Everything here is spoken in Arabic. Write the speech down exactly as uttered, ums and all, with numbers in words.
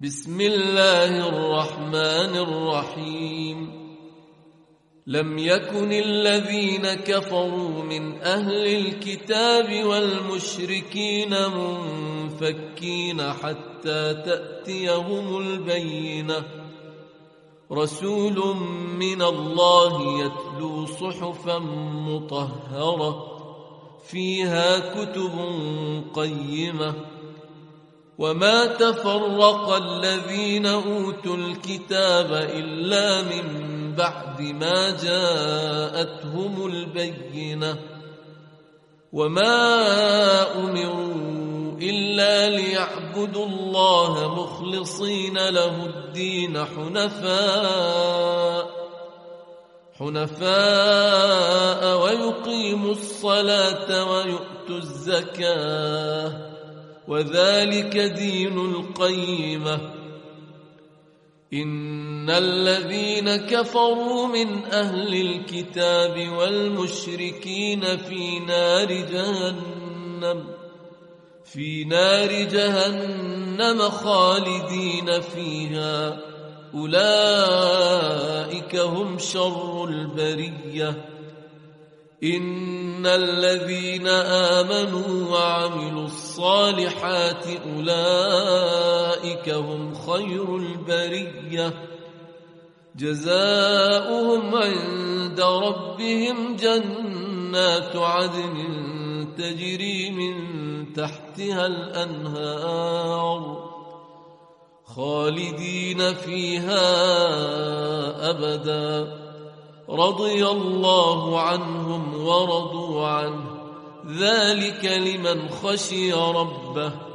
بسم الله الرحمن الرحيم. لم يكن الذين كفروا من أهل الكتاب والمشركين منفكين حتى تأتيهم البينة، رسول من الله يتلو صحفا مطهرة فيها كتب قيمة. وما تفرق الذين أوتوا الكتاب إلا من بعد ما جاءتهم البينة، وما أمروا إلا ليعبدوا الله مخلصين له الدين حنفاء حنفاء ويقيموا الصلاة ويؤتوا الزكاة، وذلك دين القيمة. إن الذين كفروا من أهل الكتاب والمشركين في نار جهنم في نار جهنم خالدين فيها، أولئك هم شر البرية. إن الذين آمنوا وعملوا الصالحات أولئك هم خير البرية، جزاؤهم عند ربهم جنات عدن تجري من تحتها الأنهار خالدين فيها أبدا، رضي الله عنهم ورضوا عنه، ذلك لمن خشي ربه.